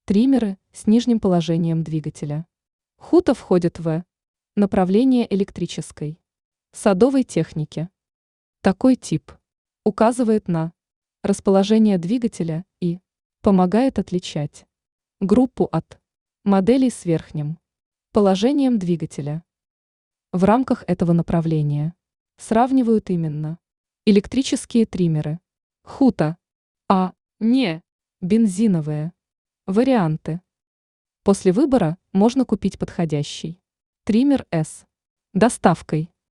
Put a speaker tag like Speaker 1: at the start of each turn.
Speaker 1: Триммеры с нижним положением двигателя. Хута входит в направление электрической садовой техники. Такой тип указывает на расположение двигателя и помогает отличать группу от моделей с верхним положением двигателя. В рамках этого направления сравнивают именно электрические триммеры Хута, а не бензиновые варианты. После выбора можно купить подходящий триммер с доставкой.